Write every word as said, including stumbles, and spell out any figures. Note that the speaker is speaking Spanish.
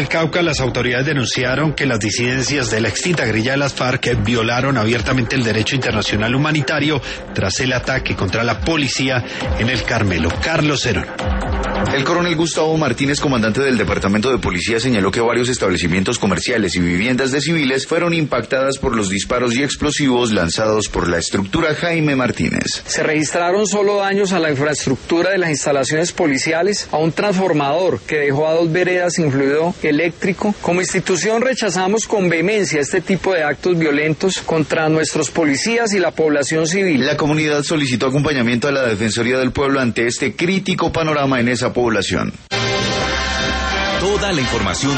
En Cauca, las autoridades denunciaron que las disidencias de la extinta guerrilla de las FARC violaron abiertamente el derecho internacional humanitario tras el ataque contra la policía en el Carmelo. Carlos Herón. El coronel Gustavo Martínez, comandante del Departamento de Policía, señaló que varios establecimientos comerciales y viviendas de civiles fueron impactadas por los disparos y explosivos lanzados por la estructura Jaime Martínez. Se registraron solo daños a la infraestructura de las instalaciones policiales, a un transformador que dejó a dos veredas sin fluido eléctrico. Como institución rechazamos con vehemencia este tipo de actos violentos contra nuestros policías y la población civil. La comunidad solicitó acompañamiento a la Defensoría del Pueblo ante este crítico panorama en esa población. Toda la información